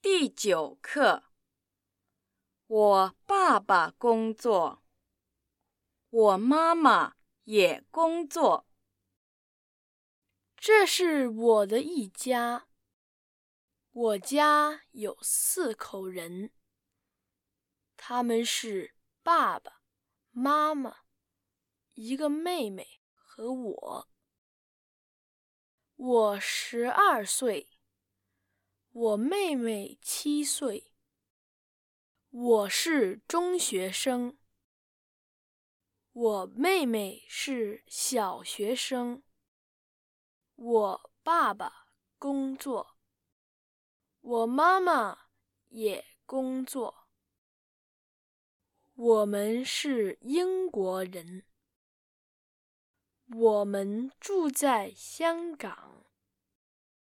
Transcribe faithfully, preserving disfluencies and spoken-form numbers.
第九课，我爸爸工作，我妈妈也工作。 这是我的一家，我家有四口人，他们是爸爸妈妈、一个妹妹和我。我十二岁，我妹妹七岁。我是中学生，我妹妹是小学生。我爸爸工作，我妈妈也工作。我们是英国人，我们住在香港。